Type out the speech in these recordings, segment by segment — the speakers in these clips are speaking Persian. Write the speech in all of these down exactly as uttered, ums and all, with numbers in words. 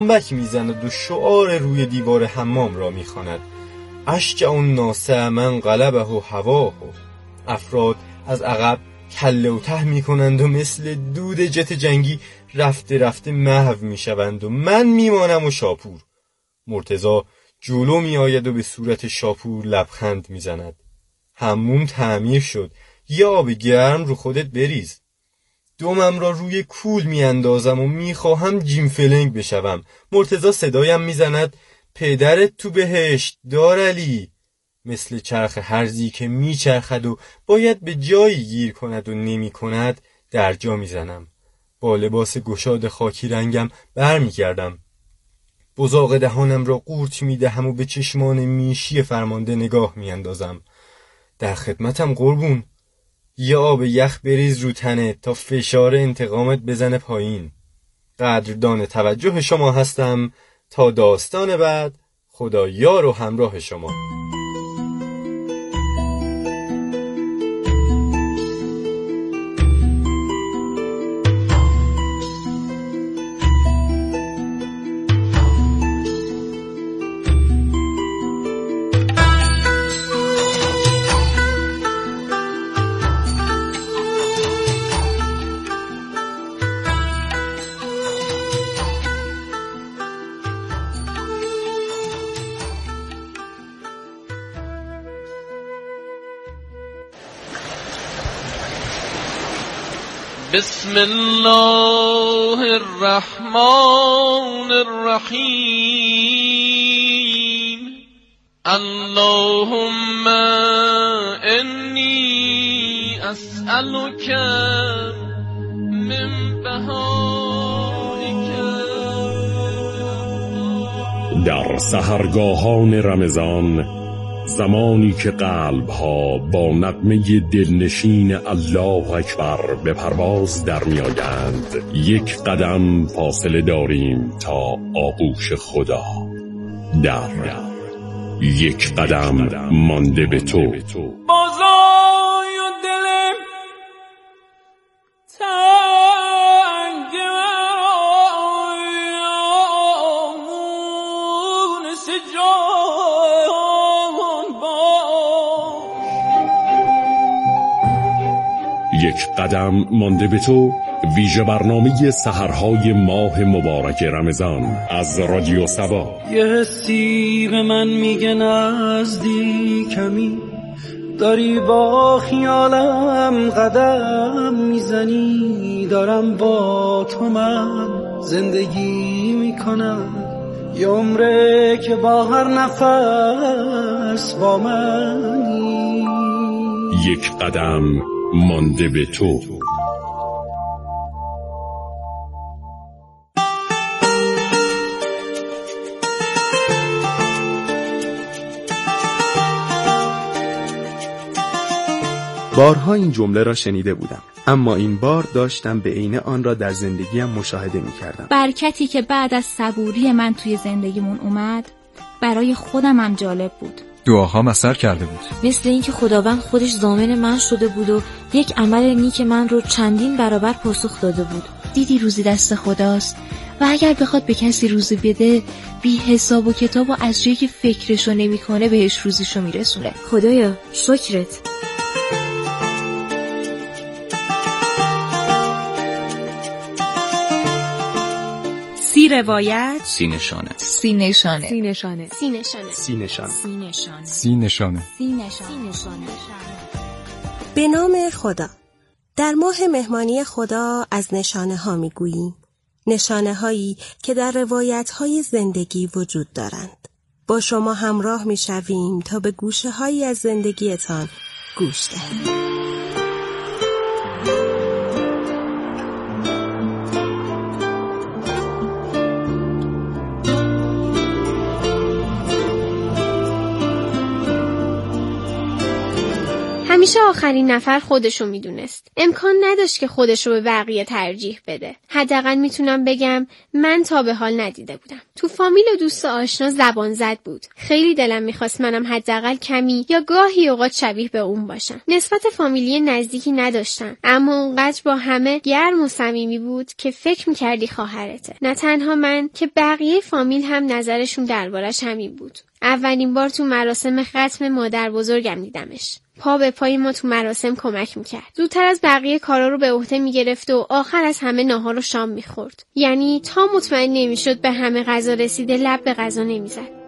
بک میزند و شعار روی دیوار حمام را میخواند. اشجع الناس من غلبه و هواه. افراد از عقب کله و ته میکنند و مثل دود جت جنگی رفته رفته محو میشوند و من میمانم و شاپور. مرتضی جلو میآید و به صورت شاپور لبخند میزند. حموم تعمیر شد، یا آب گرم رو خودت بریز. دومم را روی کول میاندازم و میخواهم جیم فلنگ بشوم. مرتضی صدایم میزند پدرت تو بهشت دارعلی. مثل چرخ هرزی که میچرخد و باید به جایی گیر کند و نمی کند در جا میزنم. با لباس گشاد خاکی رنگم برمیگردم. بزاق دهانم را قورت میدهم و به چشمان میشی فرمانده نگاه میاندازم. در خدمتم قربون. یه آب یخ بریز رو تنه تا فشار انتقامت بزنه پایین. قدردان توجه شما هستم. تا داستان بعد، خدا یار و همراه شما. بسم الله الرحمن الرحیم. اللهم انی اسألک من بهائک. در سحرگاهان رمضان، زمانی که قلب‌ها با نغمه دلنشین الله اکبر به پرواز در می‌آیند، یک قدم فاصله داریم تا آغوش خدا. در یک قدم مانده به تو. بازای و دلم تنگ آمون سجان باش. یک قدم مانده به تو، ویژه برنامه سحرهای ماه مبارک رمضان از رادیو سبا. یه حسی به من میگه نزدیکمی، داری با خیالم قدم میزنی. دارم با تو من زندگی میکنم، یه عمره که با هر نفس با منی. یک قدم مانده به تو. بارها این جمله را شنیده بودم، اما این بار داشتم به عینه آن را در زندگیم مشاهده می کردم. برکتی که بعد از صبوری من توی زندگیمون اومد برای خودم هم جالب بود. دعاها اثر کرده بود، مثل اینکه خداوند خودش ضامن من شده بود و یک عمل نیک من رو چندین برابر پاسخ داده بود. دیدی روزی دست خداست و اگر بخواد به کسی روزی بده بی حساب و کتاب و از جایی که فکرشو نمی‌کنه بهش روزیشو میرسونه. خدایا شکرت. سی روایت، سی نشانه، سی نشانه، سی نشانه، سی نشانه، سی نشانه، سی نشانه، سی نشانه، سی نشانه. به نام خدا. در ماه مهمانی خدا از نشانه ها می گوییم. نشانه هایی که در روایت های زندگی وجود دارند. با شما همراه می شویم تا به گوشه هایی از زندگیتان گوش دهیم. همیشه آخرین نفر خودشو میدونست. امکان نداشت که خودش رو به بقیه ترجیح بده. حداقل میتونم بگم من تا به حال ندیده بودم. تو فامیل و دوست آشنا زبان زد بود. خیلی دلم میخواست منم حداقل کمی یا گاهی اوقات شبیه به اون باشم. نسبت فامیلی نزدیکی نداشتم، اما اونقدر با همه گرم و صمیمی بود که فکر میکردی خواهرته. نه تنها من که بقیه فامیل هم نظرشون دربارش همین بود. اولین بار تو مراسم ختم مادر بزرگم دیدمش. پا به پای ما تو مراسم کمک میکرد. زودتر از بقیه کارا رو به عهده میگرفت و آخر از همه ناهار و شام میخورد. یعنی تا مطمئن نمیشد به همه غذا رسیده لب به غذا نمیزد.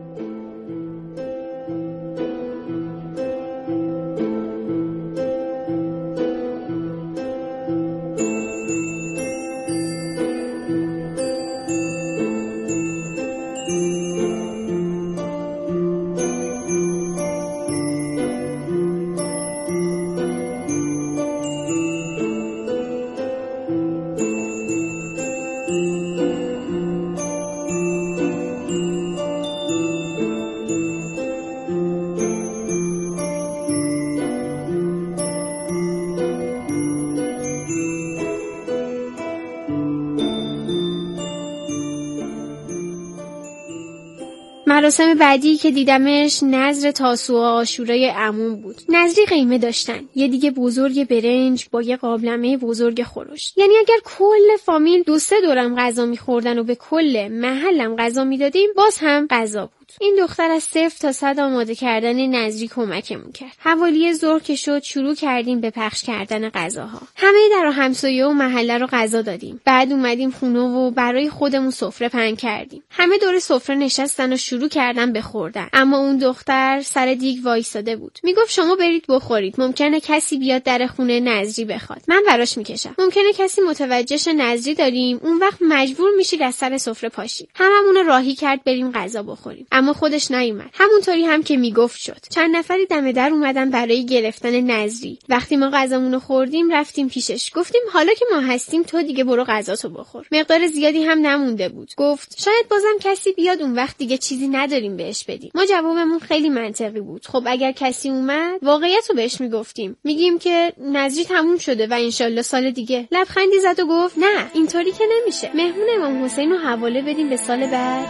مراسم بعدی که دیدمش نذر تاسوعا عاشورای عموم بود. نذری قیمه داشتن، یه دیگه بزرگ برنج با یه قابلمه بزرگ خورش. یعنی اگر کل فامیل دو سه دورم غذا می‌خوردن و به کل محلم غذا میدادیم باز هم غذا بود. این دختر از صفر تا صد آماده کردن نذری کمکمون کرد. حوالی ظهر که شد شروع کردیم به پخش کردن غذاها. همه در و همسایه و محله رو غذا دادیم. بعد اومدیم خونه و برای خودمون سفره پهن کردیم. همه دور سفره نشستن و شروع کردن به خوردن. اما اون دختر سر دیگ وایساده بود. میگفت شما برید بخورید. ممکنه کسی بیاد در خونه نذری بخواد. من براش میکشم. ممکنه کسی متوجهش نذری داریم. اون وقت مجبور میشید از سر سفره پاشید. هممون راهی کرد بریم غذا بخوریم. اما خودش نیومد. همونطوری هم که میگفت شد. چند نفری دم در اومدن برای گرفتن نذری. وقتی ما غذامونو خوردیم رفتیم پیشش. گفتیم حالا که ما هستیم تو دیگه برو غذاتو بخور. مقدار زیادی هم نمونده بود. گفت شاید بازم کسی بیاد اون وقت دیگه چیزی نداریم بهش بدیم. ما جوابمون خیلی منطقی بود. خب اگر کسی اومد واقعیتو بهش میگفتیم. میگیم که نذری تموم شده و انشالله سال دیگه. لبخندی زد و گفت نه اینطوری که نمیشه. مهمون امام حسین رو حواله بدیم به سال بعد.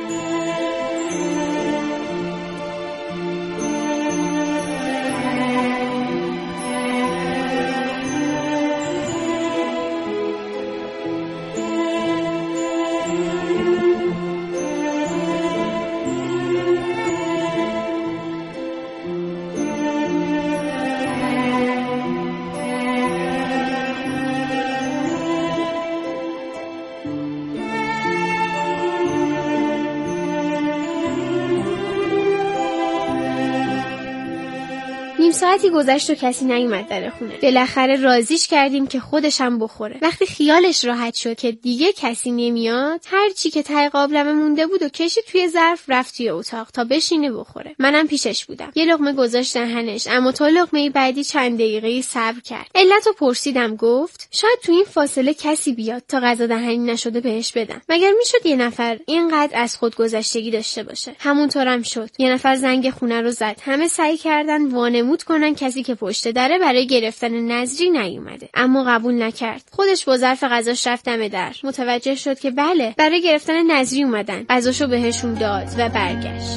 ساعتی گذشت و کسی نیومد در خونه. بالاخره راضیش کردیم که خودش هم بخوره. وقتی خیالش راحت شد که دیگه کسی نمیاد، هر چی که ته قابلمه مونده بود و کشید توی ظرف رفت توی اتاق تا بشینه بخوره. منم پیشش بودم. یه لقمه گذاشت دهنش، اما تا لقمه بعدی چند دقیقه صبر کرد. علتو پرسیدم، گفت شاید تو این فاصله کسی بیاد تا غذا دهنی نشده بهش بدم. مگر میشد یه نفر اینقدر از خود گذشتگی داشته باشه؟ همونطورم شد. یه نفر زنگ خونه رو زد. همه سعی کردن وانمود کنن کسی که پشت دره برای گرفتن نذری نیومده، اما قبول نکرد. خودش با ظرف غذاش رفت دم در. متوجه شد که بله برای گرفتن نذری اومدن. غذاشو بهشون داد و برگشت.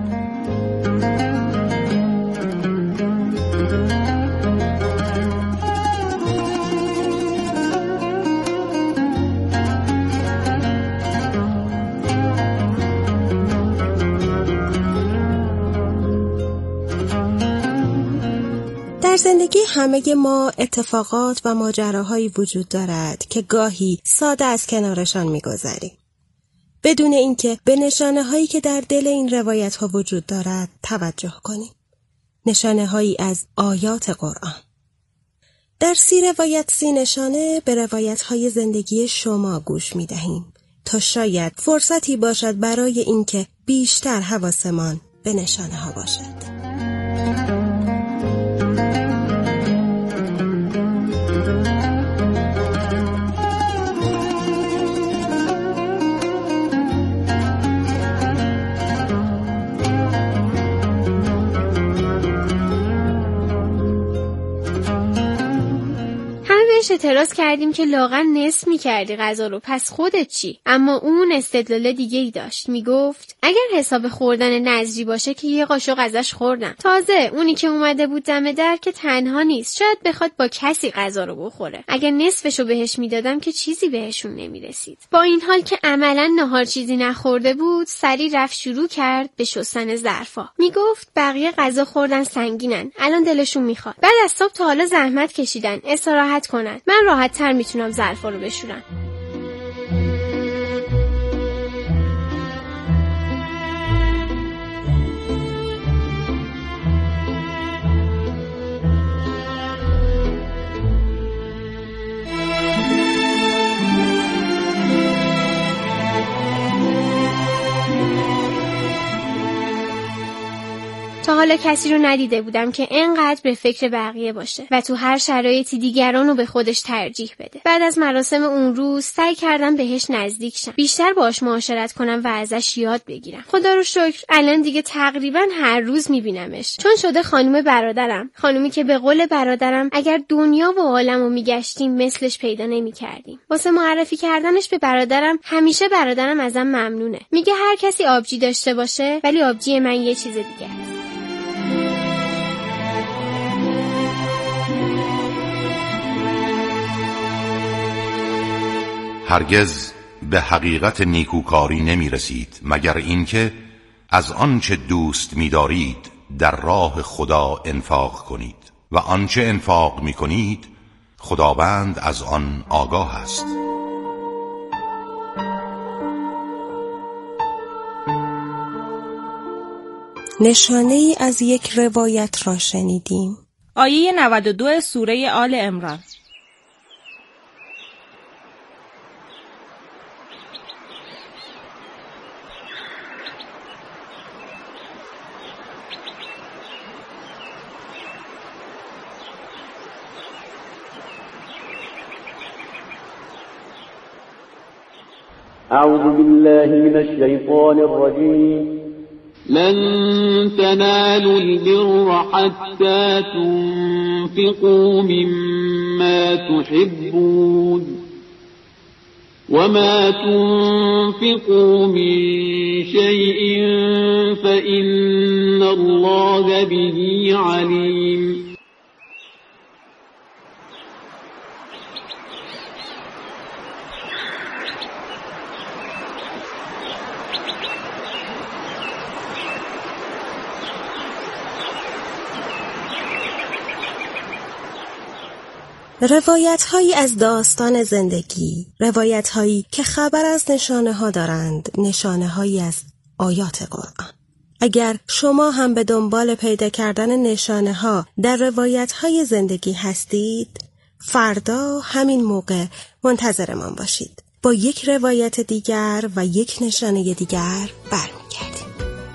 در زندگی همه ما اتفاقات و ماجراهایی وجود دارد که گاهی ساده از کنارشان می‌گذریم، بدون اینکه به نشانه‌هایی که در دل این روایت‌ها وجود دارد توجه کنیم. نشانه‌هایی از آیات قرآن. در سی روایت سی نشانه به روایت‌های زندگی شما گوش می‌دهیم تا شاید فرصتی باشد برای اینکه بیشتر حواسمان به نشانه‌ها باشد. اعتراض کردیم که لااقل نصف می‌کردی غذا رو، پس خودت چی؟ اما اون استدلال دیگه‌ای داشت. میگفت اگر حساب خوردن نظری باشه که یه قاشق ازش خوردم. تازه اونی که اومده بود دم در که تنها نیست، شاید بخواد با کسی غذا رو بخوره. اگر نصفشو بهش میدادم که چیزی بهشون نمیرسید. با این حال که عملاً نهار چیزی نخورده بود، سری رفت شروع کرد به شستن ظرفا. میگفت بقیه غذا خوردن سنگینن، الان دلشون میخواد. بعد از صبح تا حالا زحمت کشیدن، استراحت کنن. من راحت‌تر میتونم ظرفا رو بشورم. تا حالا کسی رو ندیده بودم که اینقدر به فکر بقیه باشه و تو هر شرایطی دیگران رو به خودش ترجیح بده. بعد از مراسم اون روز سعی کردم بهش نزدیک شم، بیشتر باهاش معاشرت کنم و ازش یاد بگیرم. خدا رو شکر الان دیگه تقریبا هر روز میبینمش، چون شده خانم برادرم، خانومی که به قول برادرم اگر دنیا و عالمو میگشتیم مثلش پیدا نمیکردیم. واسه معرفی کردنش به برادرم همیشه برادرم ازم ممنونه. میگه هر کسی آبجی داشته باشه، ولی آبجی من یه چیز دیگه است. هرگز به حقیقت نیکوکاری نمی رسید مگر اینکه از آنچه دوست می دارید در راه خدا انفاق کنید و آنچه انفاق می کنید خداوند از آن آگاه است. نشانه ای از یک روایت را شنیدیم. آیه نود و دو سوره آل عمران. أعوذ بالله من الشيطان الرجيم لن تنالوا البر حتى تنفقوا مما تحبون وما تنفقوا من شيء فإن الله به عليم. روایت هایی از داستان زندگی، روایت هایی که خبر از نشانه ها دارند، نشانه هایی از آیات قرآن. اگر شما هم به دنبال پیدا کردن نشانه ها در روایت های زندگی هستید، فردا همین موقع منتظرمان باشید. با یک روایت دیگر و یک نشانه دیگر برمیگردیم.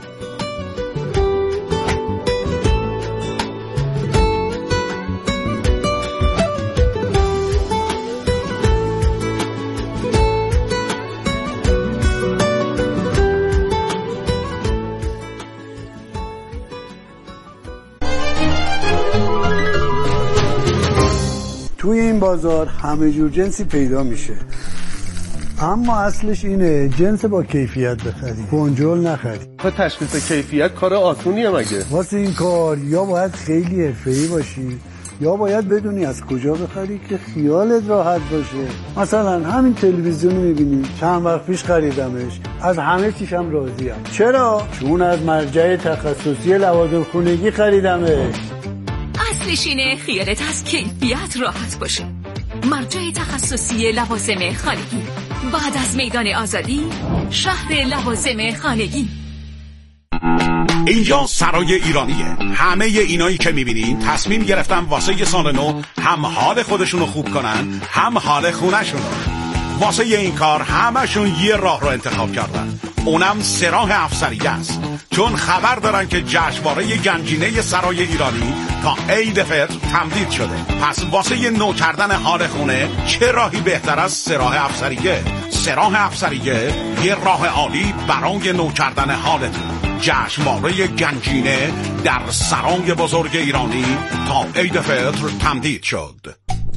توی این بازار همه جور جنسی پیدا میشه، اما اصلش اینه جنس با کیفیت بخری، کنجول نخری. تا تشخیص کیفیت کار آسونیه مگه؟ واسه این کار یا باید خیلی حرفه‌ای باشی یا باید بدونی از کجا بخری که خیالت راحت باشه. مثلا همین تلویزیون میبینی، چند وقت پیش خریدمش، از همه چیشم راضیم. چرا؟ چون از مرجع تخصصی لوازم خونگی خریدمش. اصلش اینه خیالت از کیفیت راحت باشه. مرجع تخصصی لوازم خانگی، بعد از میدان آزادی، شهر لوازم خانگی. اینجا سرای ایرانیه. همه اینایی که میبینین تصمیم گرفتن واسه یه سال نو هم حال خودشونو خوب کنن هم حال خونه‌شونو. واسه این کار همشون یه راه رو انتخاب کردن، اونم سراح افسریه است، چون خبر دارن که جشنواره گنجینه سرای ایرانی تا عید فطر تمدید شده. پس واسه یه نو کردن حال خونه چه راهی بهتر از سراح افسریه؟ سراح افسریه یه راه عالی برای نو کردن حالتون. جشنواره گنجینه در سرای بزرگ ایرانی تا عید فطر تمدید شد.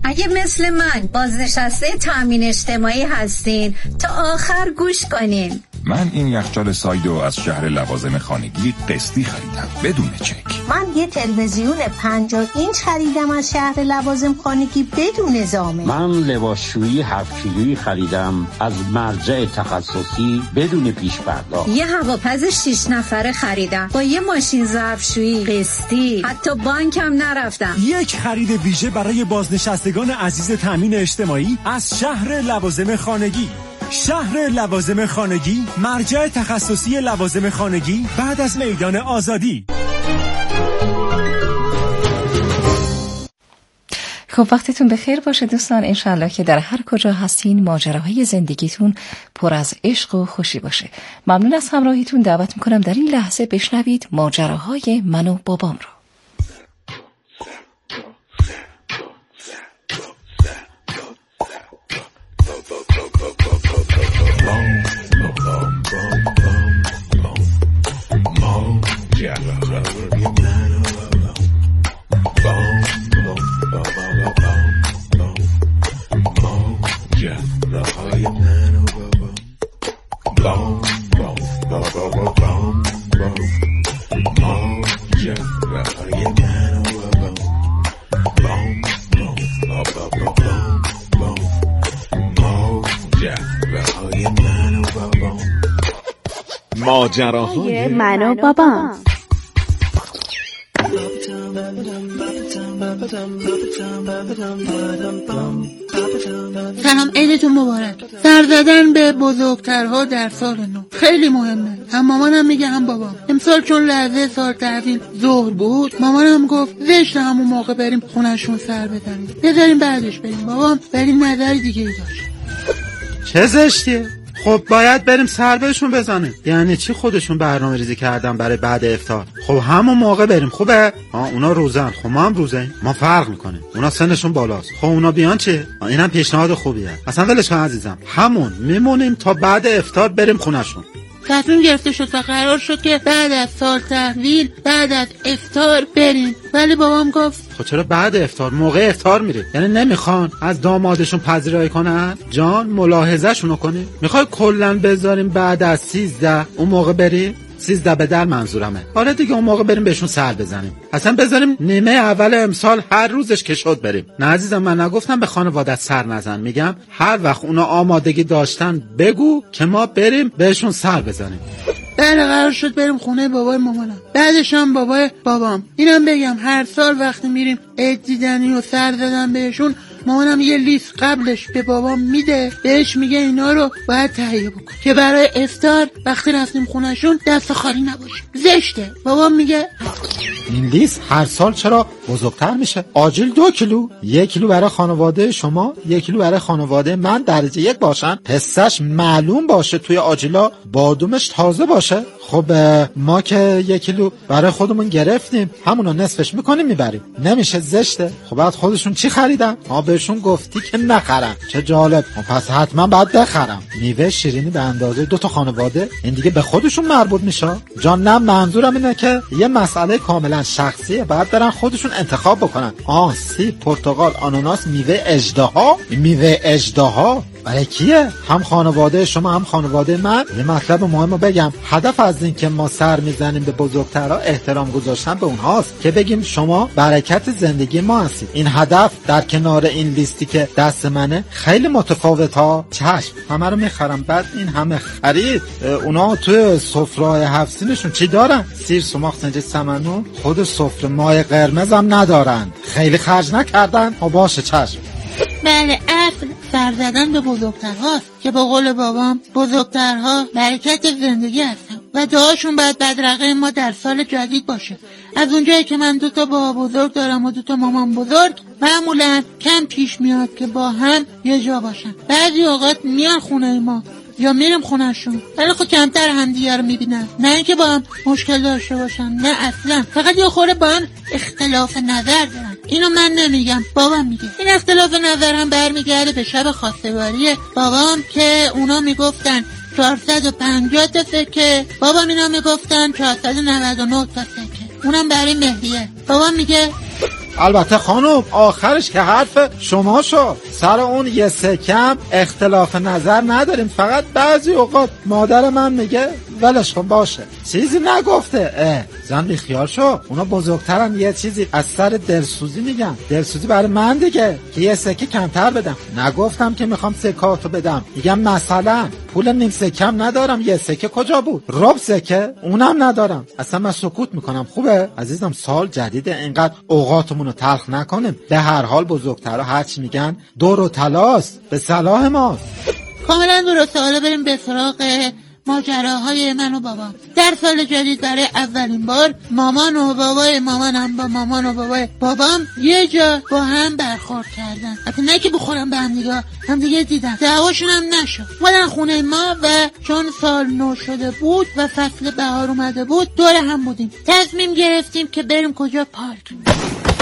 اگه مثل من بازنشسته تامین اجتماعی هستین تا آخر گوش کنین. من این یخچال سایدو از شهر لوازم خانگی قسطی خریدم بدون چک. من یه تلویزیون پنجاه اینچ خریدم از شهر لوازم خانگی بدون زامن. من لباسشویی هفت کیلویی خریدم از مرجع تخصصی بدون پیش پرداخت. یه هواپز شش نفره خریدم با یه ماشین ظرفشویی قسطی، حتی بانکم نرفتم. یک خرید ویژه برای بازنشستگان عزیز تامین اجتماعی از شهر لوازم خانگی. شهر لوازم خانگی، مرجع تخصصی لوازم خانگی بعد از میدان آزادی. خب وقتتون بخیر باشه دوستان، انشالله که در هر کجا هستین ماجراهای زندگیتون پر از عشق و خوشی باشه. ممنون از همراهیتون، دعوت میکنم در این لحظه بشنوید ماجراهای من و بابام رو. ماجراهای من و بابام. سلام، عیدتون مبارک. سر زدن به بزرگترها در سال نو خیلی مهمه. هم مامانم میگه هم بابام. امسال چون لحظه سال تحویل ظهر بود، مامانم گفت زشت همون موقع بریم خونهشون سر بزنیم، بذاریم بعدش بریم. بابام بریم نظر دیگه ای داشت. چه زشتیه؟ خب باید بریم سر بهشون بزنیم. یعنی چی خودشون برنامه ریزی کردن برای بعد افطار؟ خب همون موقع بریم خوبه؟ ها اونا روزن، خب ما هم روزیم. ما فرق میکنیم. اونا سنشون بالاست. خب اونا بیان چه؟ اینم پیشنهاد خوبیه. اصلا ولش کن عزیزم. همون میمونیم تا بعد افطار بریم خونهشون. تصمیم گرفته شد و قرار شد که بعد از سال تحویل بعد از افطار بریم، ولی بابام گفت خب چرا بعد افطار؟ موقع افطار میره. یعنی نمیخوان از دامادشون پذیرایی کنن؟ جان ملاحظه شونو کنی. میخوای کلا بذاریم بعد از سیزده اون موقع بریم؟ سیزده به در منظورمه. آره دیگه اون موقع بریم بهشون سر بزنیم. اصلا بذاریم نیمه اول امسال هر روزش که شد بریم. نه عزیزم، من نگفتم به خانوادت سر نزن. میگم هر وقت اونا آمادگی داشتن بگو که ما بریم بهشون سر بزنیم. بله قرار شد بریم خونه بابای مامانم، بعدش هم بابای بابام. اینم بگم هر سال وقتی میریم عید دیدنی و سر زدن بهشون، مامانم یه لیست قبلش به بابام میده، بهش میگه اینا رو باید تهیه بکن که برای افطار وقتی رفتیم خونهشون دست خالی نباشیم. زشته. بابام میگه این لیست هر سال چرا بزرگتر میشه؟ آجیل دو کیلو، یک کیلو برای خانواده شما، یک کیلو برای خانواده من درجه یک باشن، حسش معلوم باشه توی آجیلا، بادومش تازه باشه. خب ما که یک کیلو برای خودمون گرفتیم، همونو نصفش میکنیم میبریم. نمیشه؟ زشته. خب بعد خودشون چی خریدن؟ ما بهشون گفتی که نخرن. چه جالب. پس حتما باید بخرم. میوه شیرینی به اندازه دو تا خانواده، این دیگه به خودشون مربوط میشه. جان نه، منظورم اینه که یه مسئله کاملا شخصیه، باید برن خودشون انتخاب بکنن. آه سیب، پرتقال، آناناس، میوه اژدها. میوه اژدها برای کیه؟ هم خانواده شما هم خانواده من. یه مطلب مهمو بگم، هدف از این که ما سر میزنیم به بزرگترها احترام گذاشتن به اونهاست که بگیم شما برکت زندگی ما هستید. این هدف در کنار این لیستی که دست منه خیلی متفاوت ها. چشم، همه رو میخرم. بعد این همه خرید، اونا توی سفره‌های هفت سینشون چی دارن؟ سیر، سوماق، سنجد، سمنو. خود سفره مای قرمز هم ندارن. خیلی خرج نکردن. ها باشه چشم. بله، اصل سر زدن به بزرگترهاست که با قول بابام بزرگترها برکت زندگی هستن و دعاشون باید بدرقه ما در سال جدید باشه. از اونجایی که من دوتا بابا بزرگ دارم و دوتا مامان بزرگ، معمولا کم پیش میاد که با هم یه جا باشن. بعضی اوقات میان خونه ما یا میرم خونهشون، ولی خب کمتر همدیگه رو میبینن. نه اینکه با هم مشکل داشته باشن، نه اصلا، فقط یه خورده با هم اختلاف نظر دارن. اینو من نمیگم، بابام میگه. این اختلاف نظر هم برمیگرده به شب خواستگاری بابام که اونا میگفتن چهارصد و پنجاه تا سکه، بابام اینا میگفتن چهارصد و نود و نه تا سکه، اونم برای مهریه. بابام میگه البته خانم آخرش که حرف شما شد. سر اون یه سکم اختلاف نظر نداریم، فقط بعضی اوقات مادر من میگه ولش کن باشه، چیزی نگفته. اه زن بی خیال شو، اونا بزرگترن یه چیزی از سر دلسوزی میگن. دلسوزی برای من دیگه که یه سکه کمتر بدم. نگفتم که میخوام سکاتو بدم، میگم مثلا پول نیم سکم ندارم. یه سکه کجا بود؟ ربع سکه اونم ندارم. اصلا من سکوت میکنم. خوبه عزیزم سال جدیده، اینقدر اوقاتمون رو تلخ نکنیم. به هر حال بزرگترها هرچی میگن دور و تلاست، به صلاح ماست. کاملا درسته. حالا بریم به سراغ ماجراهای من و بابام. در سال جدید برای اولین بار مامان و بابای مامانم با مامان و بابای بابام یه جا با هم برخورد کردن. حتی نه که بخورم به هم دیگه، هم دیگه دیدن. دعواشون هم نشد. اومدن خونه ما و چون سال نو شده بود و فصل بهار اومده بود دور هم بودیم. تصمیم گرفتیم که بریم کجا؟ پارک.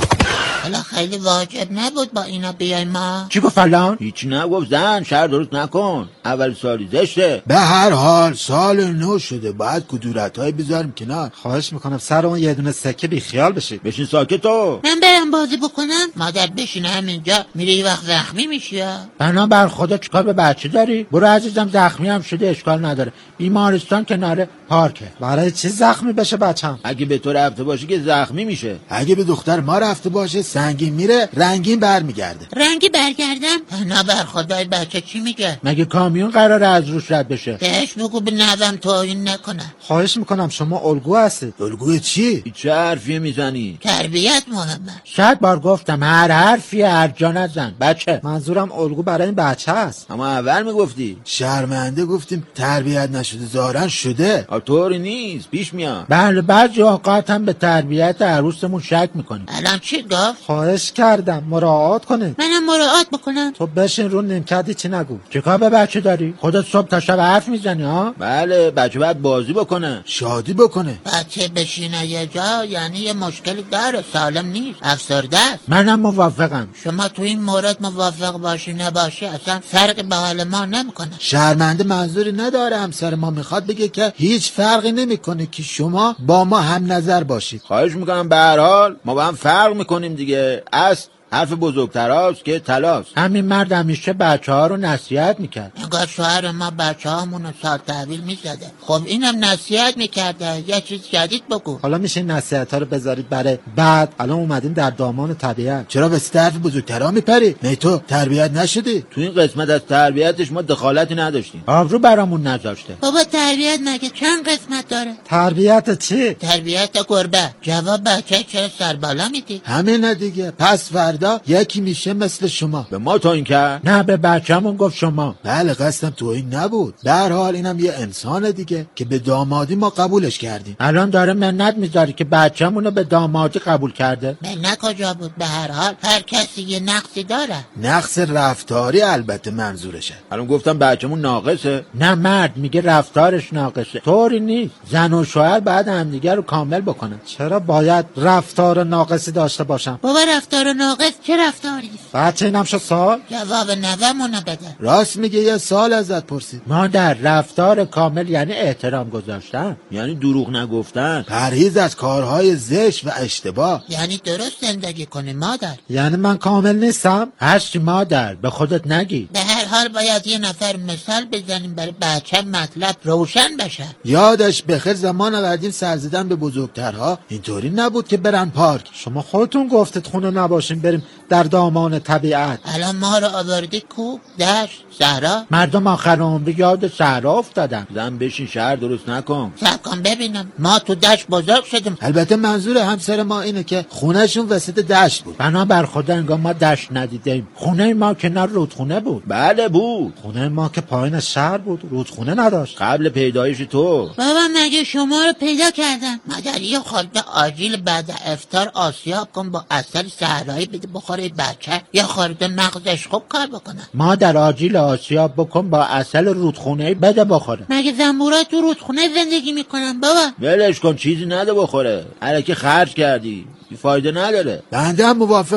حالا خیلی واجب نبود با اینا بیای ما. چی گفت فلان؟ هیچ نگفت زن، شر درست نکن، اول سالی زشته. به هر حال سال نو شده، باید کدورت‌های بذاریم کنار. خواهش میکنم سر اون یه دونه سکه بی خیال بشی. بشین ساکت تو. من برم بازی بکنم؟ مادر بشین همینجا، میری یه وقت زخمی میشی. بنا بر خدا چیکار به بچه داری؟ برو عزیزم، زخمی هم شده اشکال نداره، بیمارستان کنار پارکه. برای چی زخمی بشه بچم؟ اگه به تو رفته باشه که زخمی میشه. اگه به دختر ما رفته باشه سنگین میره، رنگین برمیگرده. رنگی برگردم؟ نه بر خدای بچه چی میگه؟ مگه کامیون قراره از روش رد بشه؟ بهش بگو به نوم توهین نکنه. خواهش میکنم شما الگو هستید. الگوی چی؟ چه حرفی میزنی؟ تربیت مهمه. صد بار گفتم هر حرفی هر جا نزن بچه. منظورم الگو برای این بچه است. اما اول میگفتی شرمنده گفتیم تربیت نشده، ظاهرا شده. طوری نیست، پیش میاد. بله بعضی اوقات هم به تربیت عروسمون شک میکنیم. الان چی گفت؟ خواهش کردم مراعات کنید. منم مراعات بکنم. تو بشین رو نیمکتی چی نگو. چیکار به بچه داری؟ خودت صبح تا شب حرف میزنی ها؟ بله بچه باید بازی بکنه، شادی بکنه. بچه بشینه یه جا یعنی یه مشکلی داره، سالم نیست، افسرده است. منم موافقم. شما تو این مورد موافق باشی نباشی اصلا فرقی به حال ما نمیکنه. شرمنده منظوری نداره، همسر ما میخواد بگه که هیچ فرقی نمیکنه که شما با ما هم نظر باشید. خواهش میکنم به هر حال ما با هم فرق میکنیم دیگه. اصل حرف بزرگتراست که تلاست. همین مرد همیشه بچه ها رو نصیحت میکرد. انگار شوهر ما بچه هامونو سال تحویل میزده. خب اینم نصیحت میکرده، یه چیز جدید بگو. حالا میشه نصیحت ها رو بذارید برای بعد. الان اومدیم در دامان طبیعت. چرا به طرف بزرگترا میپری؟ نه تو تربیت نشدی؟ تو این قسمت از تربیتش ما دخالتی نداشتیم. آبرو برامون نذاشته. بابا تربیت مگه چند قسمت داره؟ تربیت چی؟ تربیت گربه. جواب بچه چرا سر بالا میدی؟ همین دیگه. پس فردا یکی میشه مثل شما. به ما توهین کرد؟ نه به بچه‌مون گفت شما. بله قصدم توهین نبود. به هر حال اینم یه انسان دیگه که به دامادی ما قبولش کردیم. الان داره منت میذاری که بچه‌مون رو به دامادی قبول کرده. منت کجا بود؟ به هر حال هر کسی یه نقصی داره. نقص رفتاری البته منظورشه. الان گفتم بچه‌مون ناقصه. نه مرد میگه رفتارش ناقصه. طوری نیست. زن و شوهر بعد همدیگه رو کامل بکنن. چرا باید رفتار ناقصی داشته باشم؟ بابا رفتار ناقص چه رفتاری است؟ بچه اینم شو سال؟ جواب نوامونو بده. راست میگه، یه سال ازت پرسید. مادر رفتار کامل یعنی احترام گذاشتن، یعنی دروغ نگفتن، پرهیز از کارهای زشت و اشتباه، یعنی درست زندگی کنی مادر. یعنی من کامل نیستم؟ هستی مادر، به خودت نگی. به هر حال باید یه نفر مثال بزنیم برای بچه مطلب روشن بشه. یادش بخیر زمان قدیم سرزدن به بزرگترها اینطوری نبود که برن پارک. شما خودتون گفتید خونه نباشیم بریم در دامان طبیعت. الان ما رو آوردی کو؟ دشت؟ صحرا؟ مردم آخر عمری یاد صحرا افتادن. زن بشین شهر درست نکن. صبر کن ببینم. ما تو دشت بزرگ شدیم. البته منظور همسر ما اینه که خونهشون وسط دشت بود. بنا بر خدا انگار ما دشت ندیدیم. خونه ما کنار رودخونه بود. بله بود. خونه ما که پایین شهر بود، رودخونه نداشت. قبل پیدایش تو. بابا مگه شما رو پیدا کردم؟ مادر یه خورده آجیل بعد افطار آسیاب کن با عسل صحرایی بده بخوره بچه، یه خورده مغزش خوب کار بکنه. مادر آجیل آسیاب بکن با عسل رودخونه بده بخوره. مگه زنبورا تو رودخونه زندگی میکنن بابا؟ ولش کن چیزی نده بخوره. الکی خرج کردی، فایده نداره. بنده هم موافقم. داشت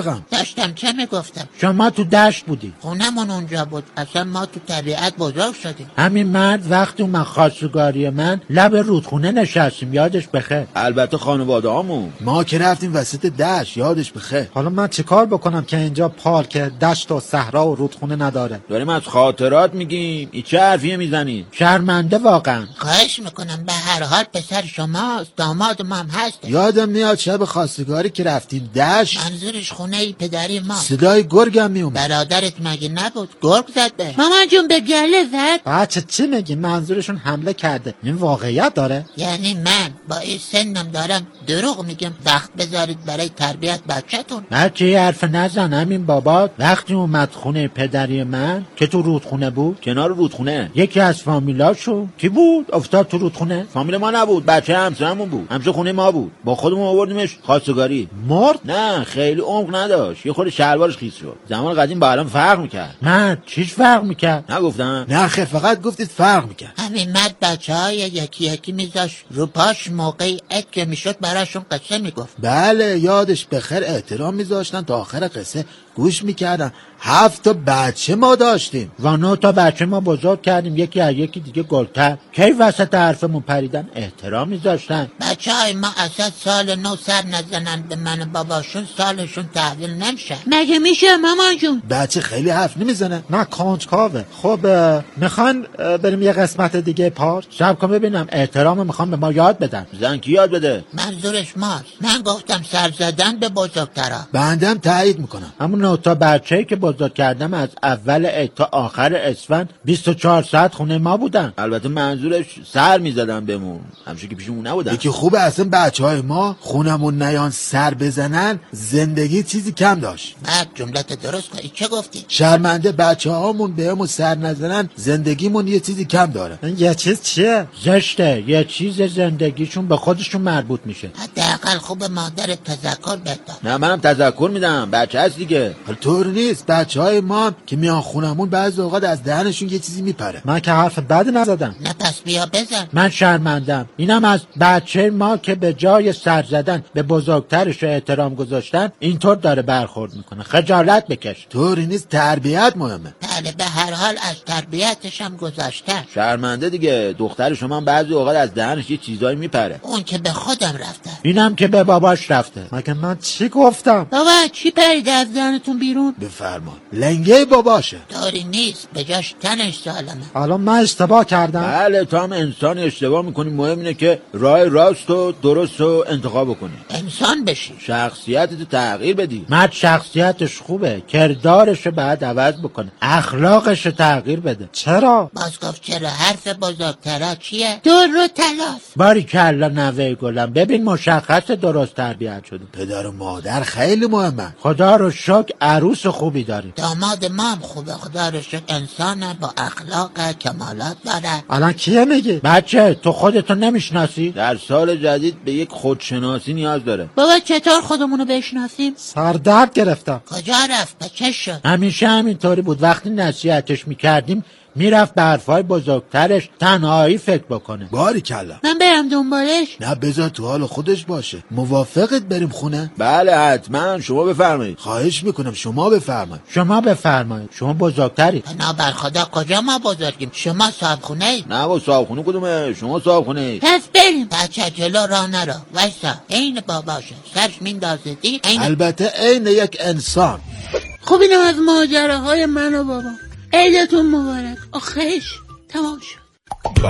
داشتم چه میگفتم؟ شما تو دشت بودی. خونمون اونجا بود. اصلا ما تو طبیعت بزرگ شدیم. همین مرد وقتی اومد خواستگاری من لب رودخونه نشستیم، یادش بخیر. البته خانواده هامون ما که رفتیم وسط دشت، یادش بخیر. حالا من چه کار بکنم که اینجا پارک دشت و صحرا و رودخونه نداره؟ داریم از خاطرات میگیم، این چه حرفیه میزنی؟ شرمنده واقعا. خواهش میکنم، به هر حال پسر شماست، دامادم هم هست. یادم میاد شب خواستگاری که رفتیم دشت، منظورش خونه پدری ما. صدای گرگم میومد. برادرت مگه نبود؟ گرگ زد به مامان جون، به گله زد. بچه چی میگی؟ منظورشون حمله کرده. این واقعیت داره؟ یعنی من با این سنم دارم دروغ میگم وقت بذارید برای تربیت بچه‌تون؟ بچه یه حرف نزن. همین بابا وقتی اومد خونه پدری من که تو رودخونه بود، کنار رودخونه، یکی از فامیلاشو کی بود افتاد تو رودخونه. فامیل ما نبود، بچه همسرمون بود، همسر خونه ما بود. با خودمون آوردیمش خواستگاری. مرد؟ نه خیلی عمق نداشت، یه خورده شلوارش خیس شد. زمان قدیم با الان فرق میکرد. من چیش فرق میکرد؟ نگفتم؟ نه خیر، فقط گفتید فرق میکرد. همین مرد بچه‌های یکی یکی میذاش رو پاش، موقعی ات که میشد براشون قصه میگفت. بله یادش بخیر، احترام میذاشتن تا آخر قصه گوش میکردن. هفت تا بچه ما داشتیم و نه تا بچه ما بزرگ کردیم، یکی از یکی دیگه گلتر. کی وسط حرفمون پریدن؟ احترام میذاشتن. بچه های ما اصلا سال نو سر نزنن به من باباشون، سالشون تحویل نمیشه. مگه میشه مامان جون؟ بچه خیلی حرف نمیزنه. نه کنجکاوه. خب میخوان بریم یه قسمت دیگه پارک؟ شب کن ببینم احترام میخوام به ما یاد بدن. زن کی یاد بده؟ منظورش ماست. من گفتم سر زدن به بزرگترا. بندم تایید میکنم. همون نه تا بچه‌ای که بزرگ کردم از اول عید تا آخر اسفند بیست و چهار ساعت خونه ما بودن. البته منظورش سر میزدن بهمون، همشه که پیشمون نبودن. یکی خوبه اصلا بچهای ما خونمون نیان سر بزنن، زندگی چیزی کم داشت. بعد جملت درست کنی. چه گفتی؟ شرمنده بچه هامون بهمون سر نزنن، زندگیمون یه چیزی کم داره. یه چیز چیه؟ زشته. یه چیز زندگیشون به خودشون مربوط میشه. حداقل خوب مادر تذکر بده. نه منم تذکر میدم، بچه هست دیگه. طور نیست، بچه های ما هم که میان خونمون بعضی اوقات از دهنشون یه چیزی میپره. من که حرف بد نزدم. نه پس بیا بزن. من شرمندم. اینم از بچه ما که به جای سر زدن به بزرگترش احترام گذاشتن اینطور داره برخورد میکنه. خجالت بکش. طوری نیست، تربیت مهمه. بله به هر حال از تربیتش هم گذاشته. شرمنده دیگه، دختر شما هم بعضی اوقات از دهنش یه چیزایی میپره. اون که به خودم رفته. اینم که به باباش رفته. مگه من چی گفتم؟ بابا چی پریده از دهنتون بیرون؟ بفرما. لنگه باباشه. داری نیست، به جاش تنش سالمه. الان من اشتباه کردم؟ بله تو هم انسان اشتباه میکنی، مهم اینه که راه راست و درست رو انتخاب کنی، انسان بشی، شخصیتتو تغییر بدی. مرد شخصیتش خوبه، کردارش رو باید عوض بکنه، اخلاقش رو تغییر بده. چرا؟ باز گفت چرا. حرف بزرگترا چیه؟ دور رو تلاس. باری کلا نوه گلم، ببین مشخص درست تربیت شده. پدر و مادر خیلی مهمه. خدا رو شکر عروس خوبی داری. داماد ما هم خوبه، خدا رو شکر انسانه، با اخلاق کمالات داره. الان کیه میگی؟ بچه تو خودتو نمیشناسی؟ در سال جدید به یک خودشناسی نیاز داره. بابا چطور خودمونو بشناسیم؟ سردرد گرفتم. کجا رفت؟ به چه شد؟ همیشه همینطوری بود. وقتی نصیحتش میکردیم میرفت به حرفای بزرگترش تنهایی فکر بکنه. باری کلا. من برم دنبالش؟ نه بذار تو حال خودش باشه. موافقت بریم خونه؟ بله حتما، شما بفرمایید. خواهش میکنم شما بفرمایید. شما بفرمایید، شما بزرگتری. بنابر خدا کجا ما بزرگیم؟ شما صاحب خونه اید؟ نه با صاحب خونه کدومه؟ شما صاحب خونه اید. پس بریم. بچه جلو راه نرو، وایسا عین باباشه، سرش میندازه دی عین. البته عین یک انسان. خب اینم از ماجراهای من و بابا. عیدتون مبارک. آخرش تمام شد.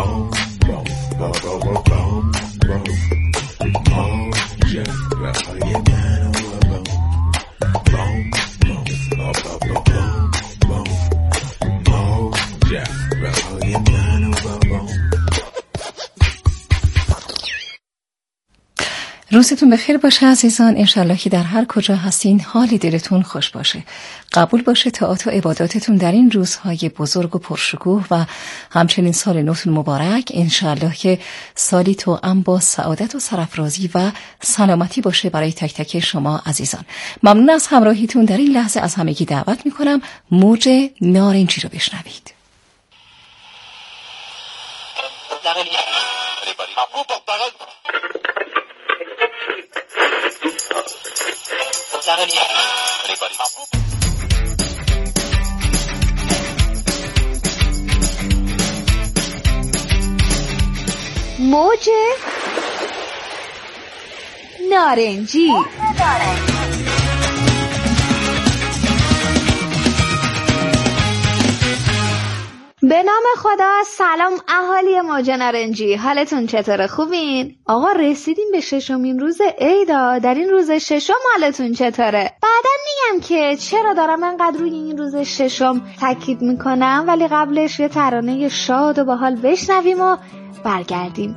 روزتون بخیر باشه عزیزان. انشالله که در هر کجا هستین حالی دلتون خوش باشه. قبول باشه طاعات و عباداتتون در این روزهای بزرگ و پرشکوه و همچنین سال نوتون مبارک. انشالله که سالی توأم با سعادت و سرافرازی و سلامتی باشه برای تک تک شما عزیزان. ممنون از همراهیتون در این لحظه. از همگی دعوت میکنم موج نارنجی رو بشنوید. باری ممنون. موج نارنجی. به نام خدا. سلام اهالی موج نارنجی، حالتون چطوره؟ خوبین؟ آقا رسیدیم به ششمین روز عیدا. در این روز ششم حالتون چطوره؟ بعدا میگم که چرا دارم انقدر روی این روز ششم تاکید میکنم، ولی قبلش یه ترانه شاد و باحال بشنویم و برگردیم.